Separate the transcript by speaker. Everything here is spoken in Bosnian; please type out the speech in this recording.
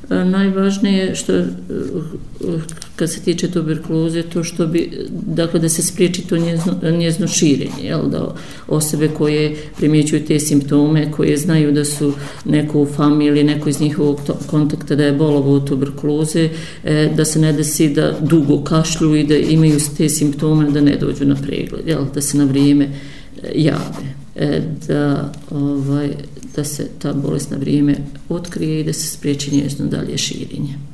Speaker 1: Najvažnije je što kad se tiče tuberkuloze to što bi, dakle da se spriječi to njezno širenje, jel, da osobe koje primjećuju te simptome, koje znaju da su neko u familiji, neko iz njihovog kontakta da je bolovao od tuberkuloze, da se ne desi da dugo kašlju i da imaju te simptome, da ne dođu na pregled, jel, da se na vrijeme jave, da se ta bolest na vrijeme otkrije i da se spriječi njezno dalje širenje.